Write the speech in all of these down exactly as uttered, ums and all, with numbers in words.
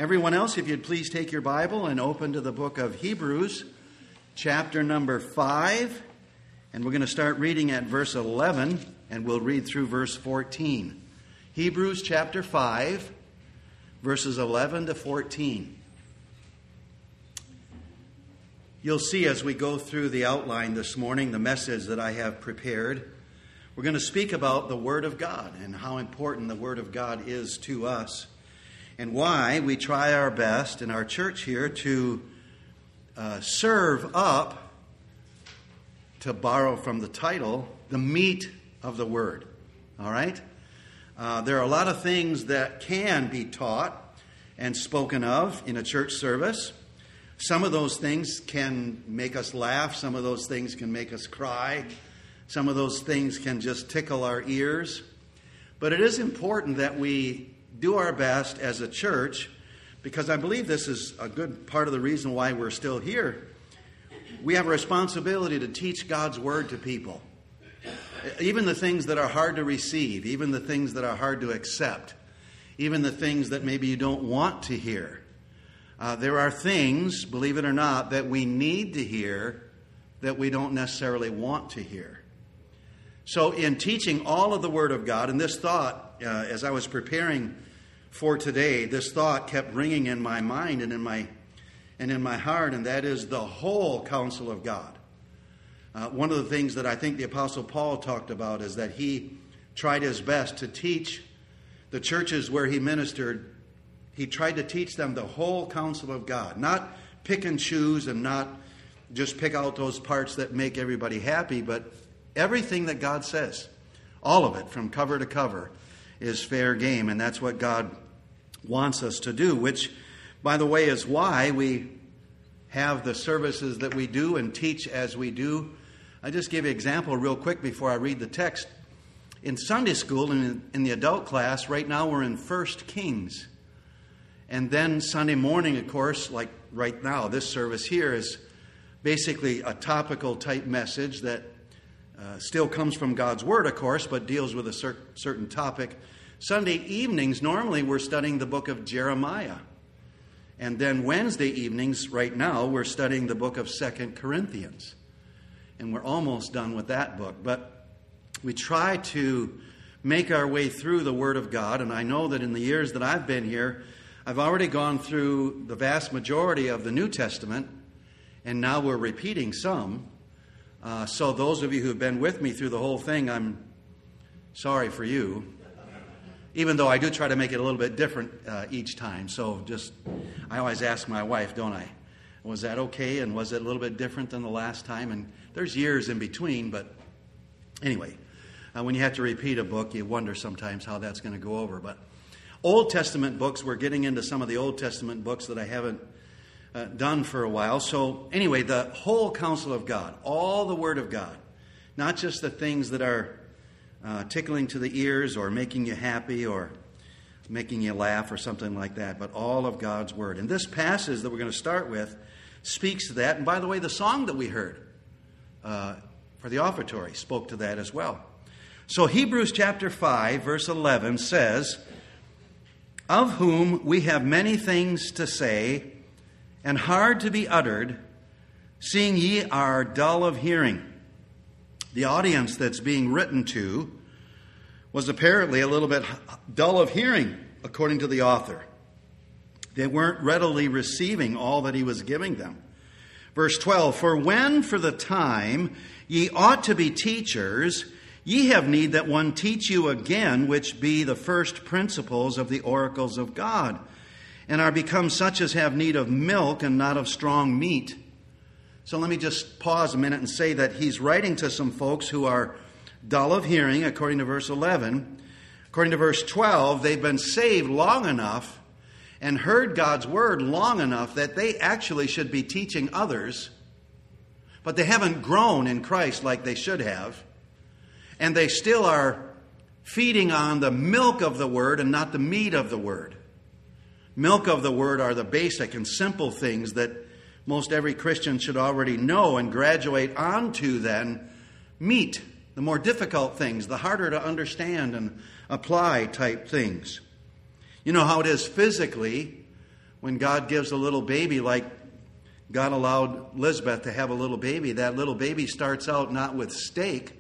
Everyone else, if you'd please take your Bible and open to the book of Hebrews, chapter number five. And we're going to start reading at verse eleven, and we'll read through verse fourteen. Hebrews chapter five, verses eleven to fourteen. You'll see as we go through the outline this morning, the message that I have prepared. We're going to speak about the Word of God and how important the Word of God is to us, and why we try our best in our church here to uh, serve up, to borrow from the title, the meat of the Word. All right? Uh, there are a lot of things that can be taught and spoken of in a church service. Some of those things can make us laugh. Some of those things can make us cry. Some of those things can just tickle our ears. But it is important that we do our best as a church, because I believe this is a good part of the reason why we're still here. We have a responsibility to teach God's Word to people. Even the things that are hard to receive, even the things that are hard to accept, even the things that maybe you don't want to hear. Uh, there are things, believe it or not, that we need to hear that we don't necessarily want to hear. So in teaching all of the Word of God, and this thought, uh, as I was preparing for today, this thought kept ringing in my mind and in my and in my heart, and that is the whole counsel of God. Uh, one of the things that I think the Apostle Paul talked about is that he tried his best to teach the churches where he ministered. He tried to teach them the whole counsel of God, not pick and choose and not just pick out those parts that make everybody happy, but everything that God says, all of it from cover to cover, is fair game, and that's what God wants us to do, which, by the way, is why we have the services that we do and teach as we do. I just give you an example real quick before I read the text. In Sunday school and in the adult class, right now we're in First Kings. And then Sunday morning, of course, like right now, this service here is basically a topical type message that uh, still comes from God's Word, of course, but deals with a cer- certain topic. Sunday evenings, normally we're studying the book of Jeremiah. And then Wednesday evenings, right now, we're studying the book of Second Corinthians. And we're almost done with that book. But we try to make our way through the Word of God. And I know that in the years that I've been here, I've already gone through the vast majority of the New Testament. And now we're repeating some. Uh, so those of you who've been with me through the whole thing, I'm sorry for you. Even though I do try to make it a little bit different uh, each time. So just, I always ask my wife, don't I? Was that okay? And was it a little bit different than the last time? And there's years in between, but anyway, uh, when you have to repeat a book, you wonder sometimes how that's going to go over. But Old Testament books, we're getting into some of the Old Testament books that I haven't uh, done for a while. So anyway, the whole counsel of God, all the Word of God, not just the things that are Uh, tickling to the ears or making you happy or making you laugh or something like that, but all of God's Word. And this passage that we're going to start with speaks to that. And by the way, the song that we heard uh, for the offertory spoke to that as well. So Hebrews chapter five, verse eleven says, "Of whom we have many things to say and hard to be uttered, seeing ye are dull of hearing." The audience that's being written to was apparently a little bit dull of hearing, according to the author. They weren't readily receiving all that he was giving them. Verse twelve, "For when for the time ye ought to be teachers, ye have need that one teach you again, which be the first principles of the oracles of God, and are become such as have need of milk and not of strong meat." So let me just pause a minute and say that he's writing to some folks who are dull of hearing, according to verse eleven. According to verse twelve, they've been saved long enough and heard God's Word long enough that they actually should be teaching others, but they haven't grown in Christ like they should have, and they still are feeding on the milk of the Word and not the meat of the Word. Milk of the Word are the basic and simple things that most every Christian should already know and graduate onto then meat, the more difficult things, the harder to understand and apply type things. You know how it is physically when God gives a little baby, like God allowed Elizabeth to have a little baby, that little baby starts out not with steak.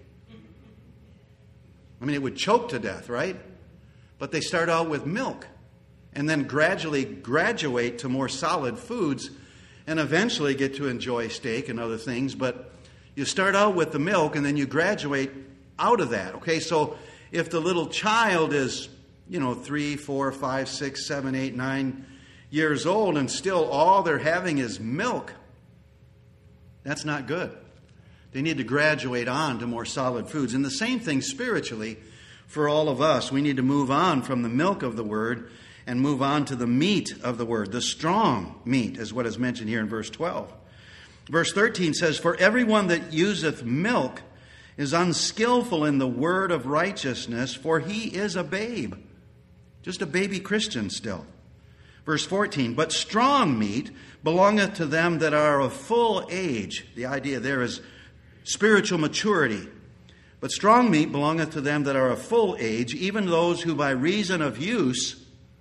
I mean, it would choke to death, right? But they start out with milk and then gradually graduate to more solid foods and eventually get to enjoy steak and other things. But you start out with the milk and then you graduate out of that. Okay, so if the little child is, you know, three, four, five, six, seven, eight, nine years old and still all they're having is milk, that's not good. They need to graduate on to more solid foods. And the same thing spiritually for all of us. We need to move on from the milk of the Word and move on to the meat of the Word. The strong meat is what is mentioned here in verse twelve. Verse thirteen says, "For everyone that useth milk is unskillful in the word of righteousness, for he is a babe." Just a baby Christian still. Verse fourteen, "But strong meat belongeth to them that are of full age." The idea there is spiritual maturity. "But strong meat belongeth to them that are of full age, even those who by reason of use..."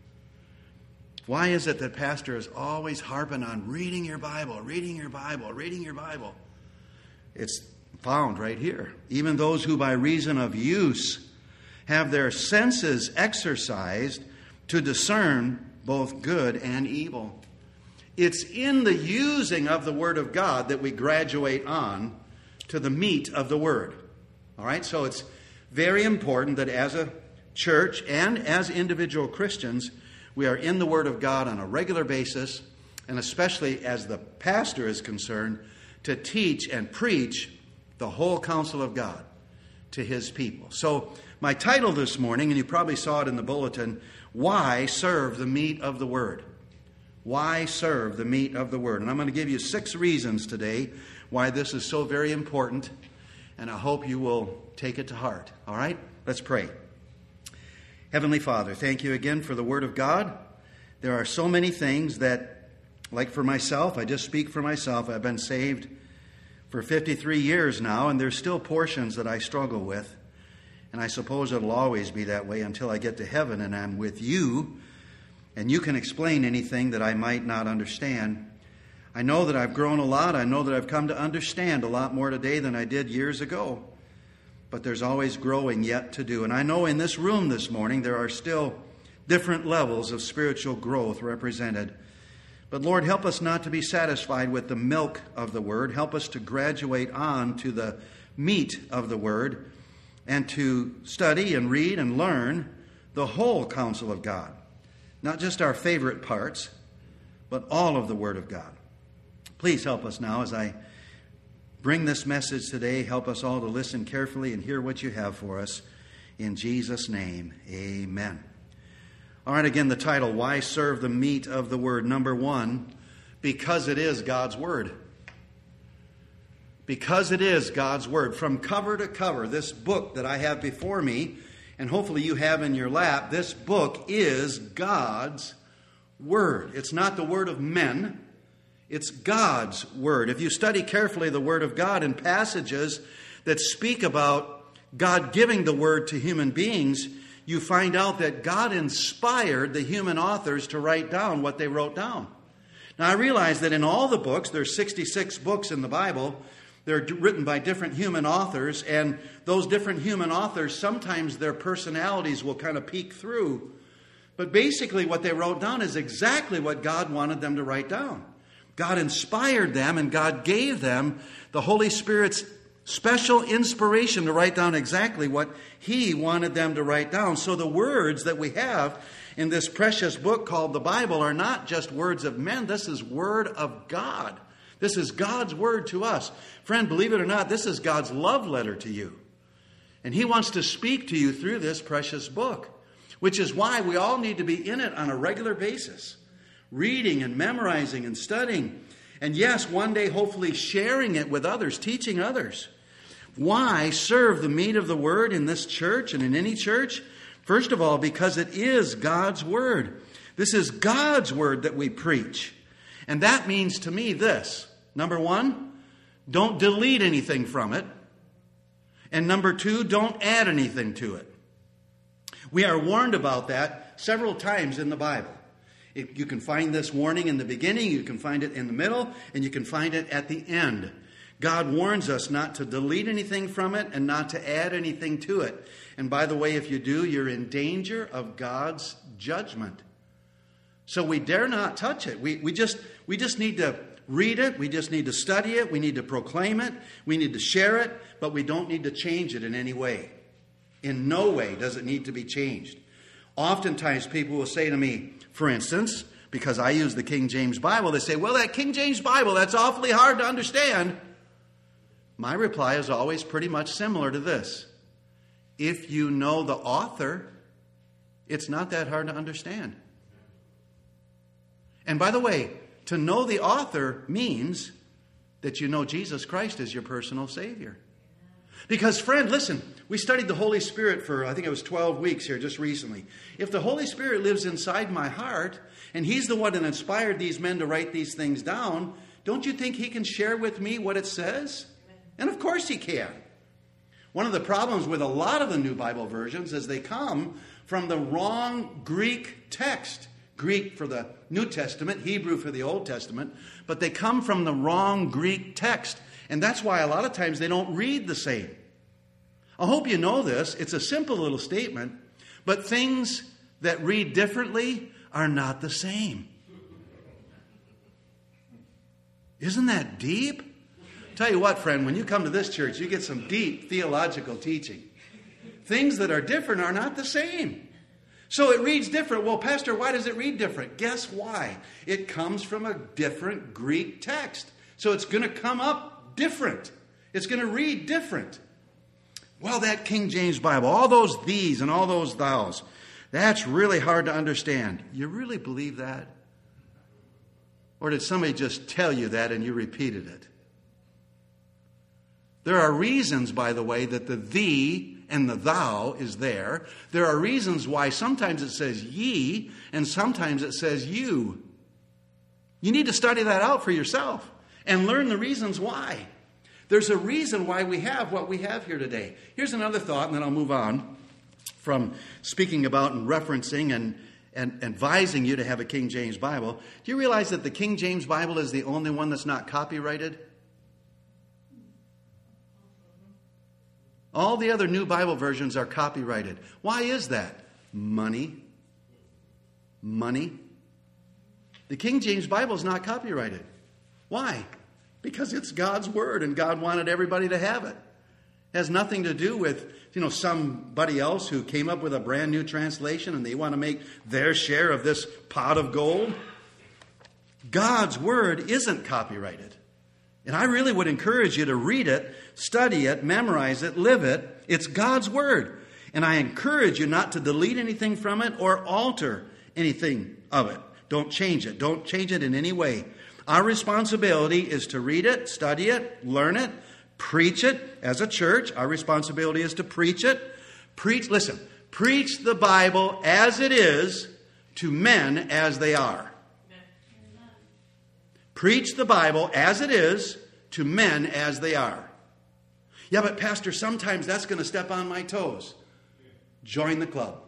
Why is it that pastor is always harping on reading your Bible, reading your Bible, reading your Bible? It's found right here. "Even those who by reason of use have their senses exercised to discern both good and evil." It's in the using of the Word of God that we graduate on to the meat of the Word. All right, so it's very important that as a church and as individual Christians, we are in the Word of God on a regular basis, and especially as the pastor is concerned, to teach and preach the whole counsel of God to His people. So my title this morning, and you probably saw it in the bulletin, "Why Serve the Meat of the Word?" Why serve the meat of the Word? And I'm going to give you six reasons today why this is so very important, and I hope you will take it to heart. All right? Let's pray. Heavenly Father, thank you again for the Word of God. There are so many things that, like for myself, I just speak for myself, I've been saved for fifty-three years now, and there's still portions that I struggle with. And I suppose it'll always be that way until I get to heaven and I'm with you, and you can explain anything that I might not understand. I know that I've grown a lot. I know that I've come to understand a lot more today than I did years ago. But there's always growing yet to do. And I know in this room this morning there are still different levels of spiritual growth represented. But Lord, help us not to be satisfied with the milk of the Word. Help us to graduate on to the meat of the Word and to study and read and learn the whole counsel of God. Not just our favorite parts, but all of the Word of God. Please help us now as I bring this message today. Help us all to listen carefully and hear what you have for us. In Jesus' name, amen. All right, again, the title, Why Serve the Meat of the Word? Number one, because it is God's Word. Because it is God's Word. From cover to cover, this book that I have before me, and hopefully you have in your lap, this book is God's Word. It's not the word of men. It's God's Word. If you study carefully the Word of God in passages that speak about God giving the Word to human beings, you find out that God inspired the human authors to write down what they wrote down. Now, I realize that in all the books, there's sixty-six books in the Bible. They're written by different human authors, and those different human authors, sometimes their personalities will kind of peek through. But basically what they wrote down is exactly what God wanted them to write down. God inspired them, and God gave them the Holy Spirit's special inspiration to write down exactly what He wanted them to write down. So the words that we have in this precious book called the Bible are not just words of men. This is Word of God. This is God's Word to us. Friend, believe it or not, this is God's love letter to you. And He wants to speak to you through this precious book, which is why we all need to be in it on a regular basis, reading and memorizing and studying. And yes, one day hopefully sharing it with others, teaching others. Why serve the meat of the Word in this church and in any church? First of all, because it is God's Word. This is God's Word that we preach. And that means to me this. Number one, don't delete anything from it. And number two, don't add anything to it. We are warned about that several times in the Bible. It, you can find this warning in the beginning, you can find it in the middle, and you can find it at the end. God warns us not to delete anything from it and not to add anything to it. And by the way, if you do, you're in danger of God's judgment. So we dare not touch it. We, we just we just need to read it. We just need to study it. We need to proclaim it. We need to share it. But we don't need to change it in any way. In no way does it need to be changed. Oftentimes people will say to me, for instance, because I use the King James Bible, they say, well, that King James Bible, that's awfully hard to understand. My reply is always pretty much similar to this. If you know the author, it's not that hard to understand. And by the way, to know the author means that you know Jesus Christ as your personal Savior. Because, friend, listen, we studied the Holy Spirit for, I think it was twelve weeks here just recently. If the Holy Spirit lives inside my heart, and He's the one that inspired these men to write these things down, don't you think He can share with me what it says? And of course He can. One of the problems with a lot of the New Bible versions is they come from the wrong Greek text. Greek for the New Testament, Hebrew for the Old Testament, but they come from the wrong Greek text. And that's why a lot of times they don't read the same. I hope you know this. It's a simple little statement, but things that read differently are not the same. Isn't that deep? Tell you what, friend, when you come to this church, you get some deep theological teaching. Things that are different are not the same. So it reads different. Well, Pastor, why does it read different? Guess why? It comes from a different Greek text. So it's going to come up different. It's going to read different. Well, that King James Bible, all those these and all those thous, that's really hard to understand. You really believe that? Or did somebody just tell you that and you repeated it? There are reasons, by the way, that the thee and the thou is there. There are reasons why sometimes it says ye and sometimes it says you. You need to study that out for yourself and learn the reasons why. There's a reason why we have what we have here today. Here's another thought, and then I'll move on from speaking about and referencing and, and advising you to have a King James Bible. Do you realize that the King James Bible is the only one that's not copyrighted? All the other new Bible versions are copyrighted. Why is that? Money. Money. The King James Bible is not copyrighted. Why? Because it's God's Word and God wanted everybody to have it. It has nothing to do with, you know, somebody else who came up with a brand new translation and they want to make their share of this pot of gold. God's Word isn't copyrighted. And I really would encourage you to read it, study it, memorize it, live it. It's God's Word. And I encourage you not to delete anything from it or alter anything of it. Don't change it. Don't change it in any way. Our responsibility is to read it, study it, learn it, preach it as a church. Our responsibility is to preach it. Preach, listen, preach the Bible as it is to men as they are. Preach the Bible as it is to men as they are. Yeah, but Pastor, sometimes that's going to step on my toes. Join the club.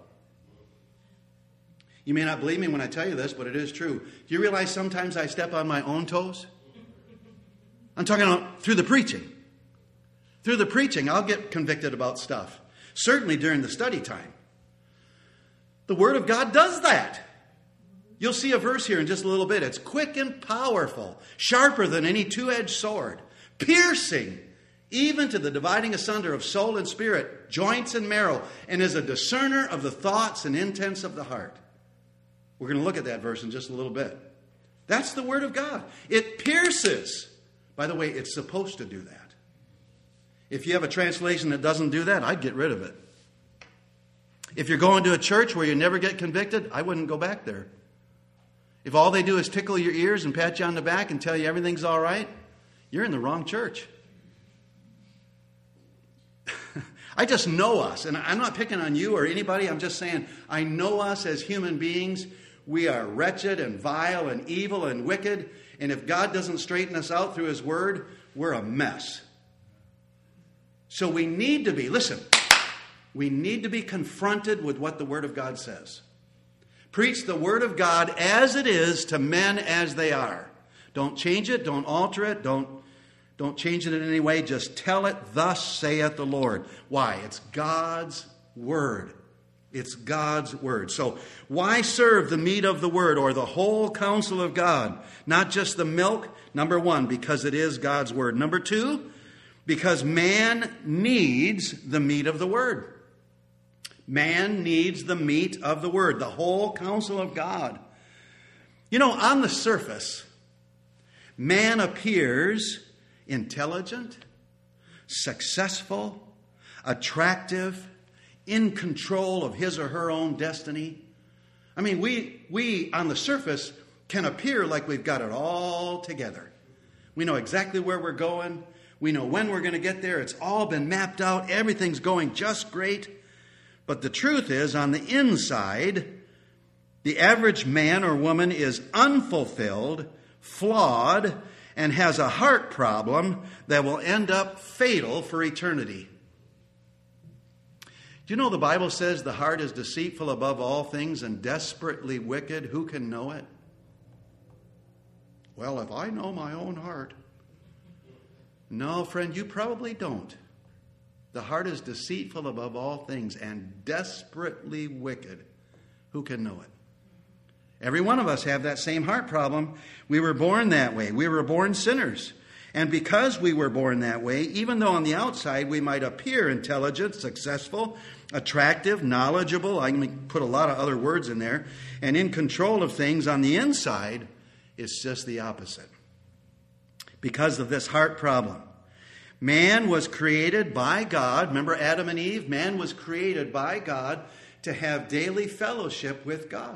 You may not believe me when I tell you this, but it is true. Do you realize sometimes I step on my own toes? I'm talking about through the preaching. Through the preaching, I'll get convicted about stuff. Certainly during the study time. The Word of God does that. You'll see a verse here in just a little bit. It's quick and powerful, sharper than any two-edged sword, piercing even to the dividing asunder of soul and spirit, joints and marrow, and is a discerner of the thoughts and intents of the heart. We're going to look at that verse in just a little bit. That's the Word of God. It pierces. By the way, it's supposed to do that. If you have a translation that doesn't do that, I'd get rid of it. If you're going to a church where you never get convicted, I wouldn't go back there. If all they do is tickle your ears and pat you on the back and tell you everything's all right, you're in the wrong church. I just know us, and I'm not picking on you or anybody. I'm just saying I know us as human beings. We are wretched and vile and evil and wicked, and if God doesn't straighten us out through His Word, we're a mess. So we need to be, listen, we need to be confronted with what the Word of God says. Preach the Word of God as it is to men as they are. Don't change it. Don't alter it. Don't, don't change it in any way. Just tell it, thus saith the Lord. Why? It's God's Word. It's God's Word. So why serve the meat of the Word or the whole counsel of God? Not just the milk. Number one, because it is God's Word. Number two, because man needs the meat of the Word. Man needs the meat of the Word, the whole counsel of God. You know, on the surface, man appears intelligent, successful, attractive, in control of his or her own destiny. I mean, we, we on the surface can appear like we've got it all together. We know exactly where we're going. We know when we're going to get there. It's all been mapped out. Everything's going just great. But the truth is, on the inside, the average man or woman is unfulfilled, flawed, and has a heart problem that will end up fatal for eternity. Do you know the Bible says the heart is deceitful above all things and desperately wicked? Who can know it? Well, if I know my own heart. No, friend, you probably don't. The heart is deceitful above all things and desperately wicked. Who can know it? Every one of us have that same heart problem. We were born that way. We were born sinners. And because we were born that way, even though on the outside we might appear intelligent, successful, attractive, knowledgeable, I can put a lot of other words in there, and in control of things, on the inside, it's just the opposite. Because of this heart problem. Man was created by God. Remember Adam and Eve? Man was created by God to have daily fellowship with God.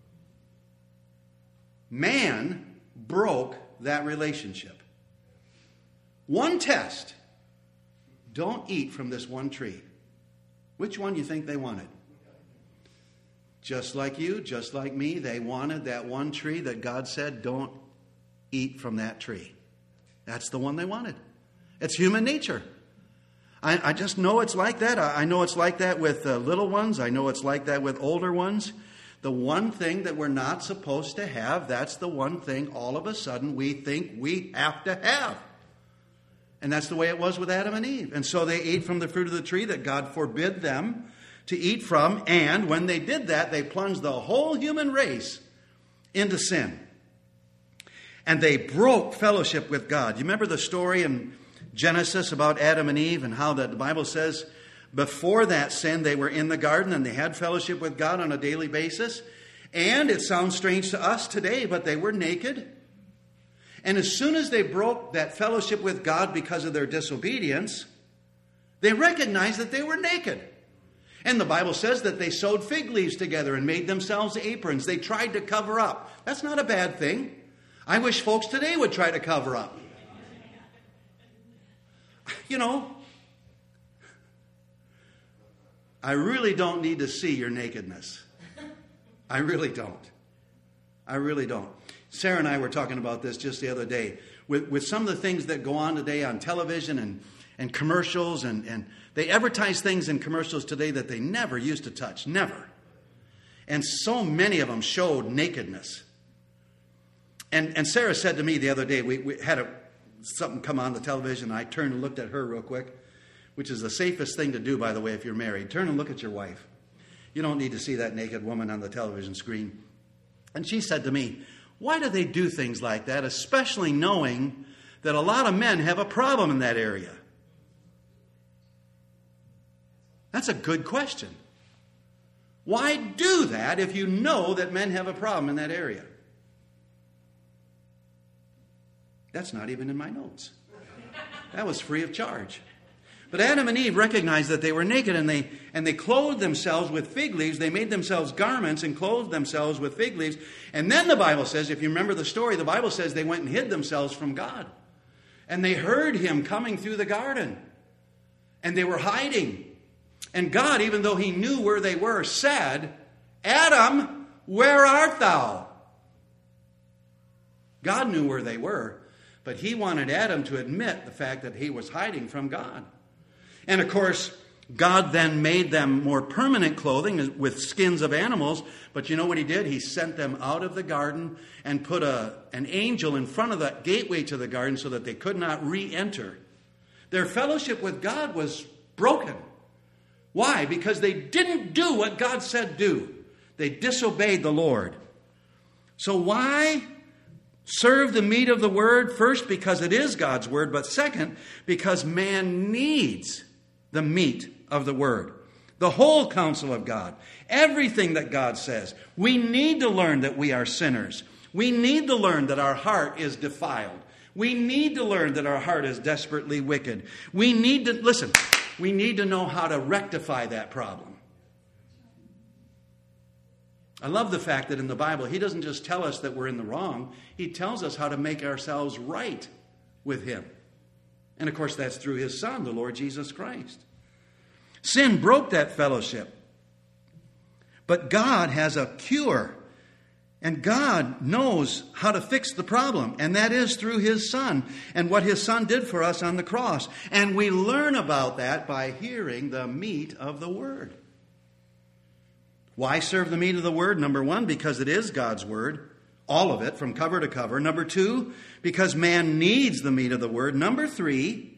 Man broke that relationship. One test. Don't eat from this one tree. Which one do you think they wanted? Just like you, just like me, they wanted that one tree that God said, don't eat from that tree. That's the one they wanted. It's human nature. I, I just know it's like that. I, I know it's like that with uh, little ones. I know it's like that with older ones. The one thing that we're not supposed to have, that's the one thing all of a sudden we think we have to have. And that's the way it was with Adam and Eve. And so they ate from the fruit of the tree that God forbid them to eat from. And when they did that, they plunged the whole human race into sin. And they broke fellowship with God. You remember the story in Genesis about Adam and Eve and how the Bible says before that sin they were in the garden and they had fellowship with God on a daily basis. And it sounds strange to us today, but they were naked. And as soon as they broke that fellowship with God because of their disobedience, they recognized that they were naked. And the Bible says that they sewed fig leaves together and made themselves aprons. They tried to cover up. That's not a bad thing. I wish folks today would try to cover up. You know, I really don't need to see your nakedness. I really don't. I really don't. Sarah and I were talking about this just the other day. With, with some of the things that go on today on television and, and commercials, and, and they advertise things in commercials today that they never used to touch. Never. And so many of them showed nakedness. And, and Sarah said to me the other day, we, we had a, something come on the television, and I turned and looked at her real quick, which is the safest thing to do, by the way, if you're married. Turn and look at your wife. You don't need to see that naked woman on the television screen. And she said to me, why do they do things like that, especially knowing that a lot of men have a problem in that area? That's a good question. Why do that if you know that men have a problem in that area? That's not even in my notes. That was free of charge. But Adam and Eve recognized that they were naked, and they and they clothed themselves with fig leaves. They made themselves garments and clothed themselves with fig leaves. And then the Bible says, if you remember the story, the Bible says they went and hid themselves from God. And they heard him coming through the garden. And they were hiding. And God, even though he knew where they were, said, Adam, where art thou? God knew where they were, but he wanted Adam to admit the fact that he was hiding from God. And of course, God then made them more permanent clothing with skins of animals. But you know what he did? He sent them out of the garden and put a, an angel in front of the gateway to the garden so that they could not re-enter. Their fellowship with God was broken. Why? Because they didn't do what God said do. They disobeyed the Lord. So why serve the meat of the word? First, because it is God's word. But second, because man needs the meat of the word. The whole counsel of God. Everything that God says. We need to learn that we are sinners. We need to learn that our heart is defiled. We need to learn that our heart is desperately wicked. We need to, listen, we need to know how to rectify that problem. I love the fact that in the Bible, he doesn't just tell us that we're in the wrong. He tells us how to make ourselves right with him. And of course, that's through his Son, the Lord Jesus Christ. Sin broke that fellowship. But God has a cure. And God knows how to fix the problem. And that is through his Son and what his Son did for us on the cross. And we learn about that by hearing the meat of the word. Why serve the meat of the word? Number one, because it is God's word. All of it, from cover to cover. Number two, because man needs the meat of the word. Number three,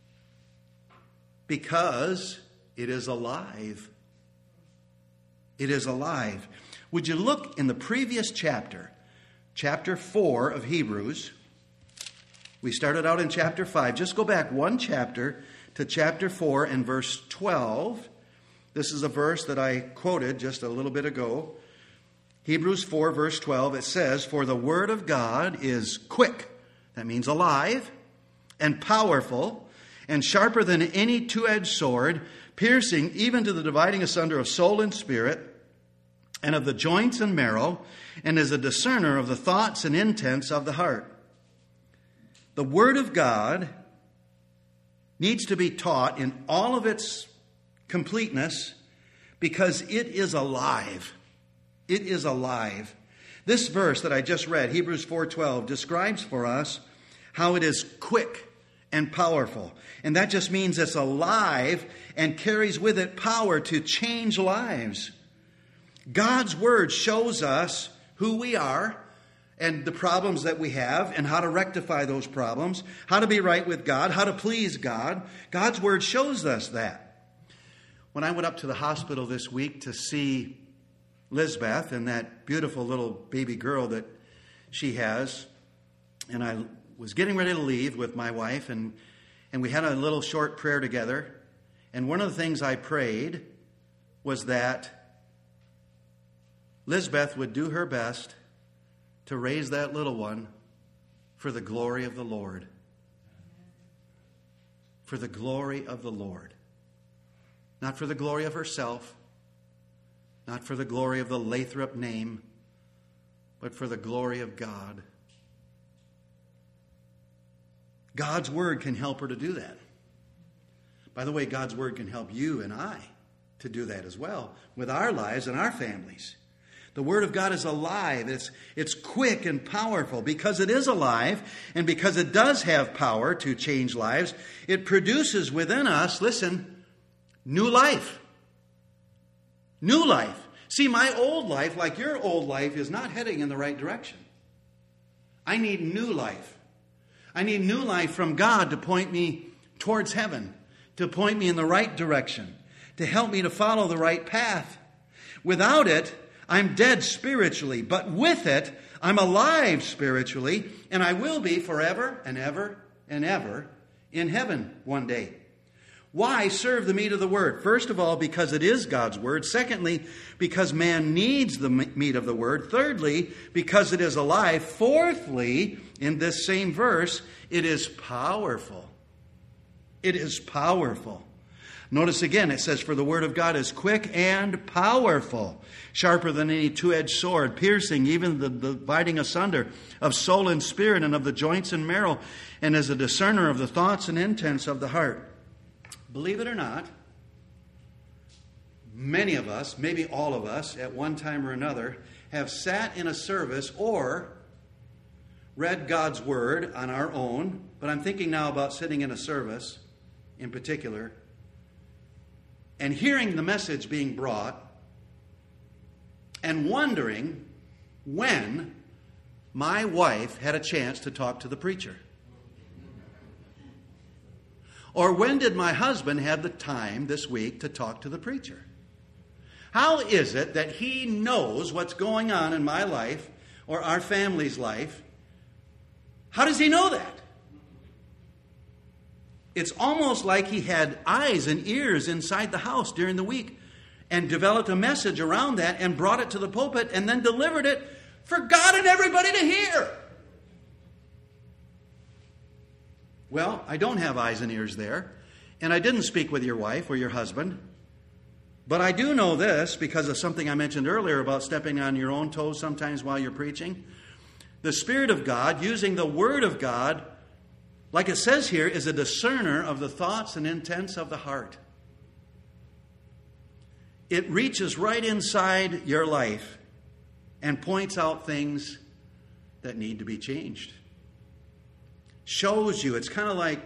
because it is alive. It is alive. Would you look in the previous chapter, chapter four of Hebrews? We started out in chapter five. Just go back one chapter to chapter four and verse twelve. This is a verse that I quoted just a little bit ago. Hebrews four, verse twelve, it says, "For the word of God is quick," that means alive, "and powerful, and sharper than any two-edged sword, piercing even to the dividing asunder of soul and spirit, and of the joints and marrow, and is a discerner of the thoughts and intents of the heart." The Word of God needs to be taught in all of its completeness because it is alive. It is alive. This verse that I just read, Hebrews four twelve, describes for us how it is quick and powerful. And that just means it's alive and carries with it power to change lives. God's word shows us who we are and the problems that we have and how to rectify those problems, how to be right with God, how to please God. God's word shows us that. When I went up to the hospital this week to see Lisbeth and that beautiful little baby girl that she has, and I was getting ready to leave with my wife, and, and we had a little short prayer together. And one of the things I prayed was that Lisbeth would do her best to raise that little one for the glory of the Lord. For the glory of the Lord. Not for the glory of herself, not for the glory of the Lathrop name, but for the glory of God. God's word can help her to do that. By the way, God's word can help you and I to do that as well with our lives and our families. The Word of God is alive. It's, it's quick and powerful. Because it is alive and because it does have power to change lives, it produces within us, listen, new life. New life. See, my old life, like your old life, is not heading in the right direction. I need new life. I need new life from God to point me towards heaven, to point me in the right direction, to help me to follow the right path. Without it, I'm dead spiritually, but with it, I'm alive spiritually, and I will be forever and ever and ever in heaven one day. Why serve the meat of the word? First of all, because it is God's word. Secondly, because man needs the meat of the word. Thirdly, because it is alive. Fourthly, in this same verse, it is powerful. It is powerful. Notice again, it says, "For the word of God is quick and powerful, sharper than any two-edged sword, piercing even the dividing asunder of soul and spirit and of the joints and marrow, and is a discerner of the thoughts and intents of the heart." Believe it or not, many of us, maybe all of us, at one time or another, have sat in a service or read God's word on our own, but I'm thinking now about sitting in a service in particular, and hearing the message being brought and wondering when my wife had a chance to talk to the preacher. Or when did my husband have the time this week to talk to the preacher? How is it that he knows what's going on in my life or our family's life? How does he know that? It's almost like he had eyes and ears inside the house during the week and developed a message around that and brought it to the pulpit and then delivered it for God and everybody to hear. Well, I don't have eyes and ears there, and I didn't speak with your wife or your husband. But I do know this because of something I mentioned earlier about stepping on your own toes sometimes while you're preaching. The Spirit of God, using the Word of God, like it says here, is a discerner of the thoughts and intents of the heart. It reaches right inside your life and points out things that need to be changed. Shows you. It's kind of like,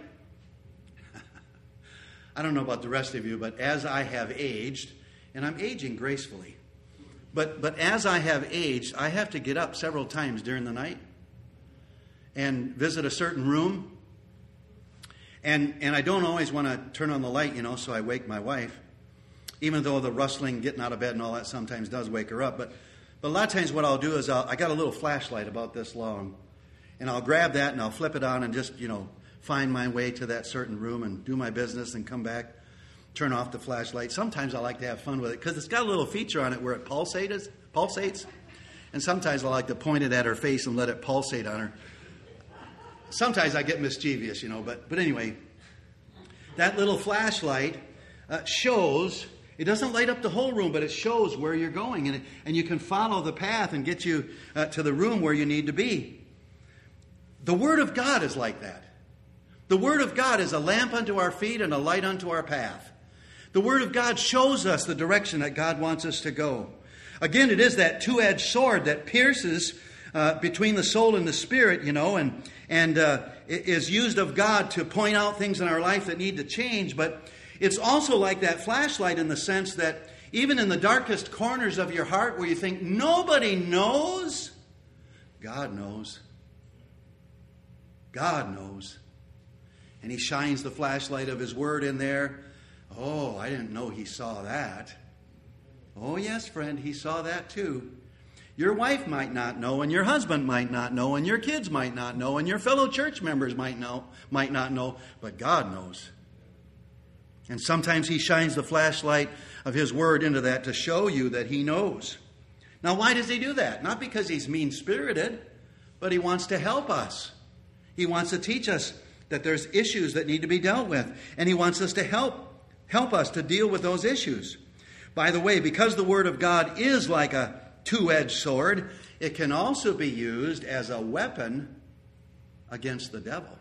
I don't know about the rest of you, but as I have aged, and I'm aging gracefully, but but as I have aged, I have to get up several times during the night and visit a certain room. And and I don't always want to turn on the light, you know, so I wake my wife, even though the rustling, getting out of bed and all that sometimes does wake her up. But, but a lot of times what I'll do is I'll, I got a little flashlight about this long, and I'll grab that and I'll flip it on and just, you know, find my way to that certain room and do my business and come back, turn off the flashlight. Sometimes I like to have fun with it because it's got a little feature on it where it pulsates, pulsates. And sometimes I like to point it at her face and let it pulsate on her. Sometimes I get mischievous, you know, but, but anyway, that little flashlight uh, shows, it doesn't light up the whole room, but it shows where you're going. And, it, and you can follow the path and get you uh, to the room where you need to be. The Word of God is like that. The Word of God is a lamp unto our feet and a light unto our path. The Word of God shows us the direction that God wants us to go. Again, it is that two-edged sword that pierces uh, between the soul and the spirit, you know, and, and uh, is used of God to point out things in our life that need to change. But it's also like that flashlight in the sense that even in the darkest corners of your heart where you think nobody knows, God knows. God knows. And He shines the flashlight of His Word in there. Oh, I didn't know He saw that. Oh, yes, friend, He saw that too. Your wife might not know, and your husband might not know, and your kids might not know, and your fellow church members might know, might not know, but God knows. And sometimes He shines the flashlight of His Word into that to show you that He knows. Now, why does He do that? Not because He's mean-spirited, but He wants to help us. He wants to teach us that there's issues that need to be dealt with, and He wants us to help help us to deal with those issues. By the way, because the Word of God is like a two-edged sword, it can also be used as a weapon against the devil.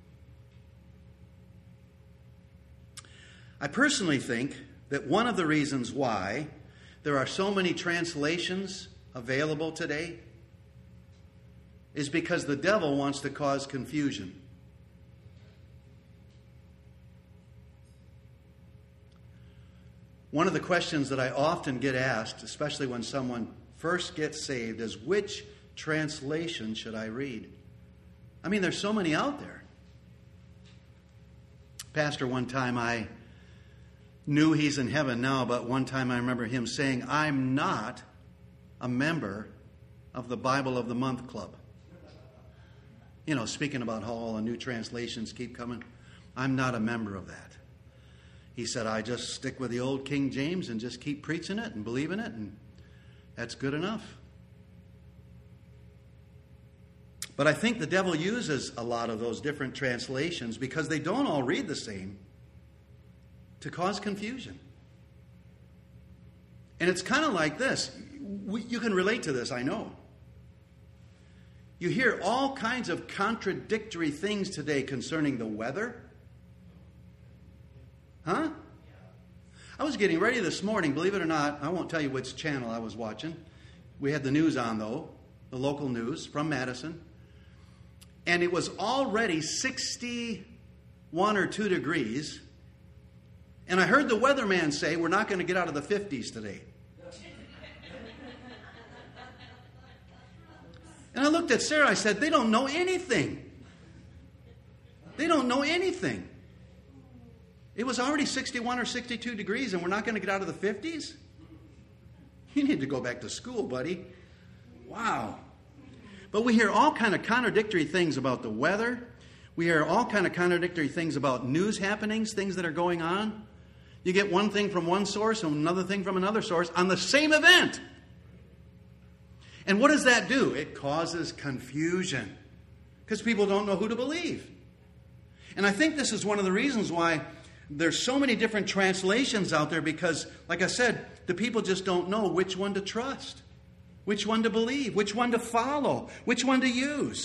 I personally think that one of the reasons why there are so many translations available today is because the devil wants to cause confusion. One of the questions that I often get asked, especially when someone first gets saved, is which translation should I read? I mean, there's so many out there. Pastor, one time I knew he's in heaven now, but one time I remember him saying, I'm not a member of the Bible of the Month Club. You know, speaking about how all the new translations keep coming, I'm not a member of that. He said, I just stick with the old King James and just keep preaching it and believing it, and that's good enough. But I think the devil uses a lot of those different translations because they don't all read the same to cause confusion. And it's kind of like this. We, you can relate to this, I know. You hear all kinds of contradictory things today concerning the weather. Huh? I was getting ready this morning, believe it or not. I won't tell you which channel I was watching. We had the news on, though, the local news from Madison. And it was already sixty-one or two degrees. And I heard the weatherman say, we're not going to get out of the fifties today. And I looked at Sarah, I said, they don't know anything. They don't know anything. It was already sixty-one or sixty-two degrees and we're not going to get out of the fifties? You need to go back to school, buddy. Wow. But we hear all kind of contradictory things about the weather. We hear all kind of contradictory things about news happenings, things that are going on. You get one thing from one source and another thing from another source on the same event. And what does that do? It causes confusion because people don't know who to believe. And I think this is one of the reasons why there's so many different translations out there because, like I said, the people just don't know which one to trust, which one to believe, which one to follow, which one to use.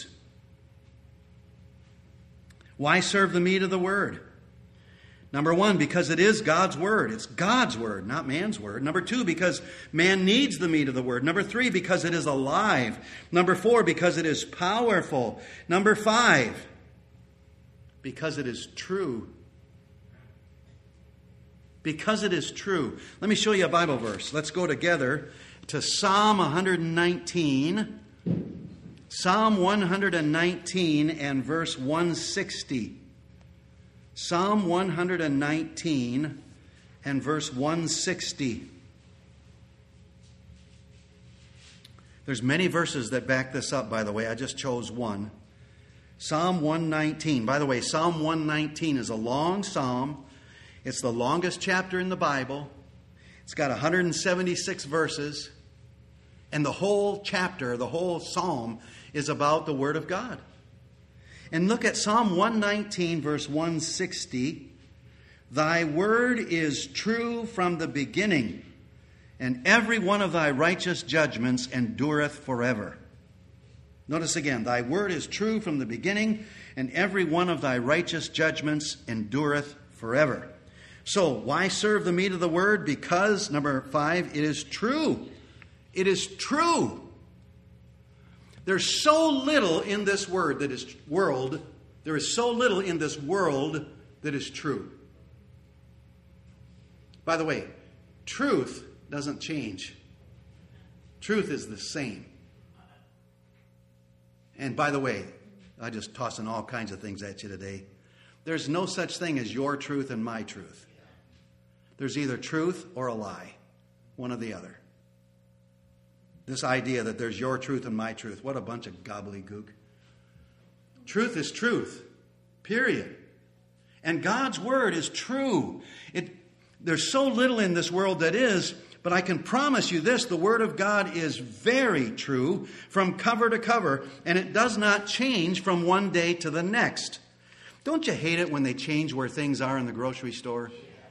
Why serve the meat of the word? Number one, because it is God's word. It's God's word, not man's word. Number two, because man needs the meat of the word. Number three, because it is alive. Number four, because it is powerful. Number five, because it is true. Because it is true. Let me show you a Bible verse. Let's go together to Psalm one nineteen. Psalm one nineteen and verse one sixty. Psalm one nineteen and verse one sixty. There's many verses that back this up, by the way. I just chose one. Psalm one nineteen. By the way, Psalm one nineteen is a long psalm. It's the longest chapter in the Bible. It's got one hundred seventy-six verses. And the whole chapter, the whole psalm, is about the Word of God. And look at Psalm one nineteen, verse one sixty. Thy word is true from the beginning, and every one of thy righteous judgments endureth forever. Notice again, thy word is true from the beginning, and every one of thy righteous judgments endureth forever. So, why serve the meat of the word? Because, number five, it is true. It is true. There's so little in this word that is world. There is so little in this world that is true. By the way, truth doesn't change. Truth is the same. And by the way, I just tossing all kinds of things at you today. There's no such thing as your truth and my truth. There's either truth or a lie, one or the other. This idea that there's your truth and my truth, what a bunch of gobbledygook. Truth is truth, period. And God's word is true. It, there's so little in this world that is, but I can promise you this, the word of God is very true from cover to cover, and it does not change from one day to the next. Don't you hate it when they change where things are in the grocery store?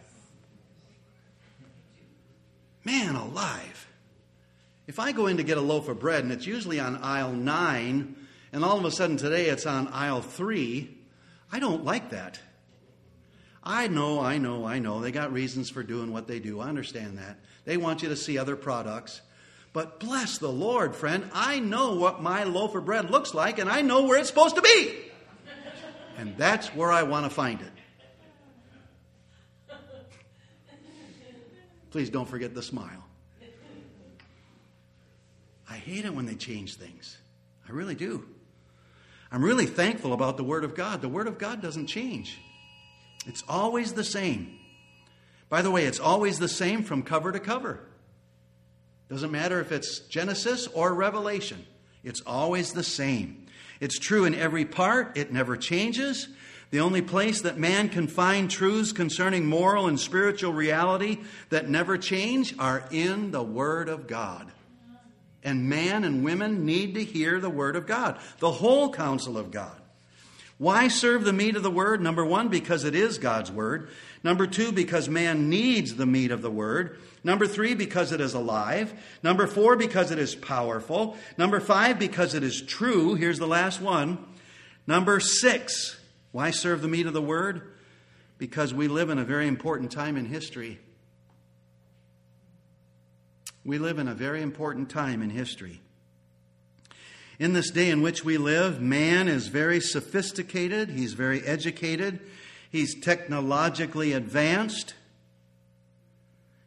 Man alive. If I go in to get a loaf of bread and it's usually on aisle nine, and all of a sudden today it's on aisle three, I don't like that. I know, I know, I know. They got reasons for doing what they do. I understand that. They want you to see other products. But bless the Lord, friend, I know what my loaf of bread looks like, and I know where it's supposed to be. And that's where I want to find it. Please don't forget the smile. I hate it when they change things. I really do. I'm really thankful about the Word of God. The Word of God doesn't change. It's always the same. By the way, it's always the same from cover to cover. Doesn't matter if it's Genesis or Revelation. It's always the same. It's true in every part. It never changes. The only place that man can find truths concerning moral and spiritual reality that never change are in the Word of God. And man and women need to hear the Word of God, the whole counsel of God. Why serve the meat of the Word? Number one, because it is God's Word. Number two, because man needs the meat of the Word. Number three, because it is alive. Number four, because it is powerful. Number five, because it is true. Here's the last one. Number six, why serve the meat of the Word? Because we live in a very important time in history. We live in a very important time in history. In this day in which we live, man is very sophisticated. He's very educated. He's technologically advanced.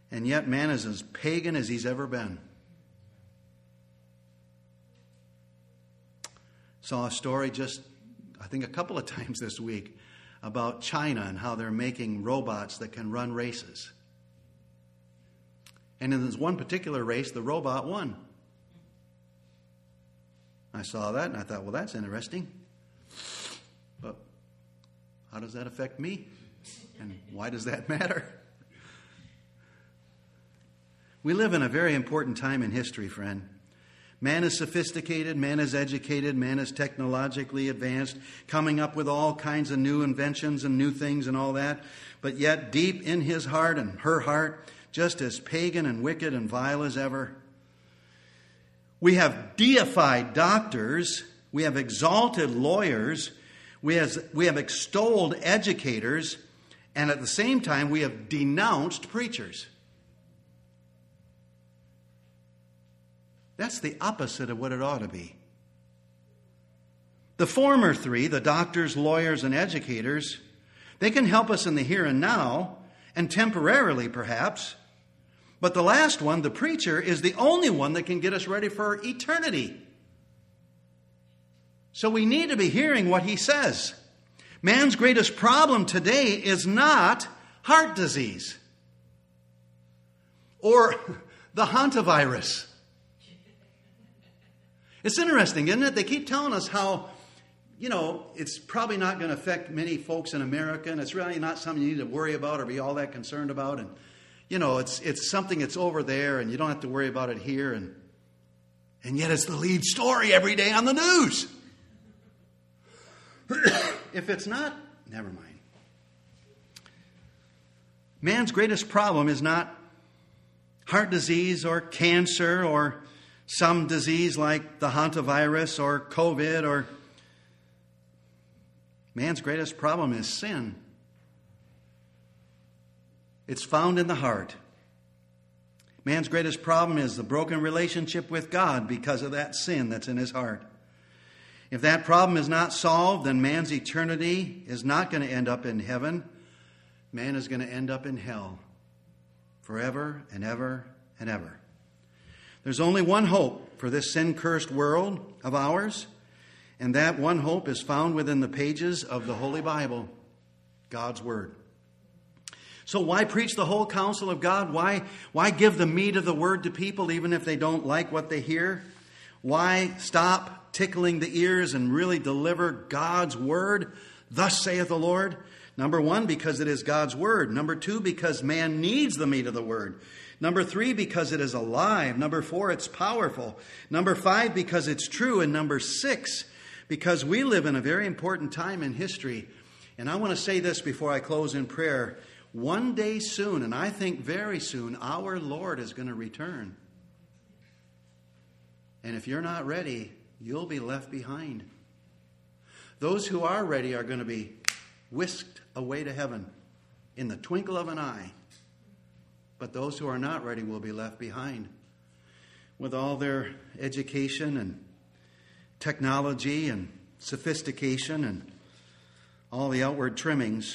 And yet man is as pagan as he's ever been. Saw a story just, I think, a couple of times this week about China and how they're making robots that can run races. And in this one particular race, the robot won. I saw that and I thought, well, that's interesting. But how does that affect me? And why does that matter? We live in a very important time in history, friend. Man is sophisticated, man is educated, man is technologically advanced, coming up with all kinds of new inventions and new things and all that. But yet deep in his heart and her heart, just as pagan and wicked and vile as ever. We have deified doctors, we have exalted lawyers, we have, we have extolled educators, and at the same time we have denounced preachers. That's the opposite of what it ought to be. The former three, the doctors, lawyers, and educators, they can help us in the here and now, and temporarily perhaps. But the last one, the preacher, is the only one that can get us ready for eternity. So we need to be hearing what he says. Man's greatest problem today is not heart disease or the hantavirus. It's interesting, isn't it? They keep telling us how, you know, it's probably not going to affect many folks in America, and it's really not something you need to worry about or be all that concerned about. And, you know, it's it's something that's over there, and you don't have to worry about it here. And, and yet it's the lead story every day on the news. If it's not, never mind. Man's greatest problem is not heart disease or cancer or some disease like the hantavirus or COVID, or man's greatest problem is sin. It's found in the heart. Man's greatest problem is the broken relationship with God because of that sin that's in his heart. If that problem is not solved, then man's eternity is not going to end up in heaven. Man is going to end up in hell forever and ever and ever. There's only one hope for this sin-cursed world of ours, and that one hope is found within the pages of the Holy Bible, God's Word. So why preach the whole counsel of God? Why, why give the meat of the Word to people even if they don't like what they hear? Why stop tickling the ears and really deliver God's Word? Thus saith the Lord. Number one, because it is God's Word. Number two, because man needs the meat of the Word. Number three, because it is alive. Number four, it's powerful. Number five, because it's true. And number six, because we live in a very important time in history. And I want to say this before I close in prayer. One day soon, and I think very soon, our Lord is going to return. And if you're not ready, you'll be left behind. Those who are ready are going to be whisked away to heaven in the twinkle of an eye. But those who are not ready will be left behind with all their education and technology and sophistication and all the outward trimmings.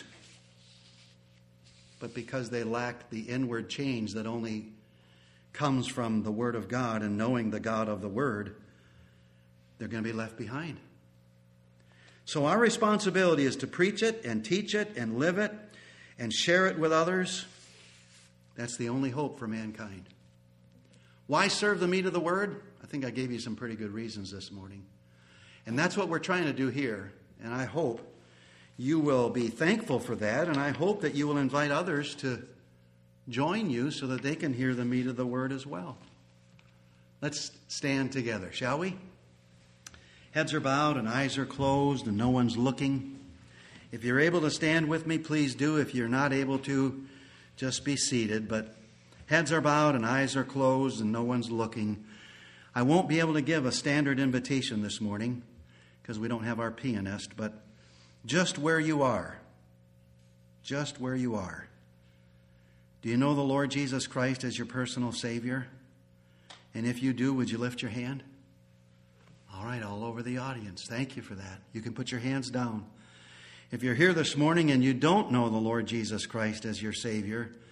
But because they lack the inward change that only comes from the Word of God and knowing the God of the Word, they're going to be left behind. So our responsibility is to preach it and teach it and live it and share it with others. That's the only hope for mankind. Why serve the meat of the Word? I think I gave you some pretty good reasons this morning. And that's what we're trying to do here. And I hope you will be thankful for that. And I hope that you will invite others to join you so that they can hear the meat of the Word as well. Let's stand together, shall we? Heads are bowed and eyes are closed and no one's looking. If you're able to stand with me, please do. If you're not able to, just be seated. But heads are bowed and eyes are closed and no one's looking. I won't be able to give a standard invitation this morning because we don't have our pianist, but just where you are, just where you are. Do you know the Lord Jesus Christ as your personal Savior? And if you do, would you lift your hand? All right, all over the audience. Thank you for that. You can put your hands down. If you're here this morning and you don't know the Lord Jesus Christ as your Savior,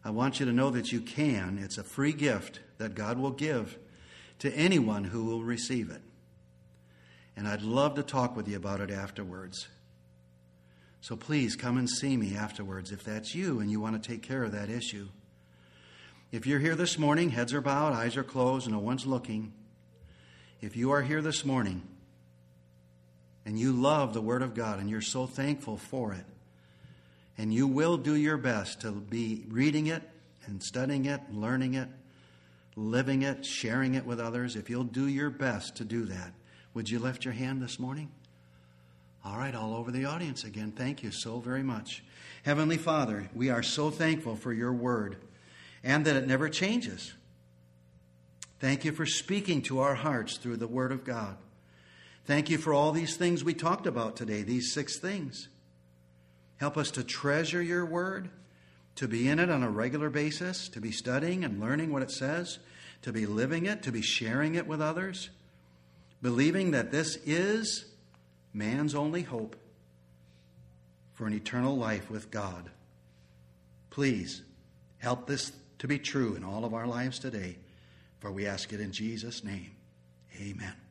I want you to know that you can. It's a free gift that God will give to anyone who will receive it. And I'd love to talk with you about it afterwards. So please come and see me afterwards if that's you and you want to take care of that issue. If you're here this morning, heads are bowed, eyes are closed, no one's looking. If you are here this morning and you love the Word of God and you're so thankful for it, and you will do your best to be reading it and studying it, learning it, living it, sharing it with others, if you'll do your best to do that, would you lift your hand this morning? All right, all over the audience again, thank you so very much. Heavenly Father, we are so thankful for your word and that it never changes. Thank you for speaking to our hearts through the Word of God. Thank you for all these things we talked about today, these six things. Help us to treasure your word, to be in it on a regular basis, to be studying and learning what it says, to be living it, to be sharing it with others, believing that this is man's only hope for an eternal life with God. Please help this to be true in all of our lives today, for we ask it in Jesus' name. Amen.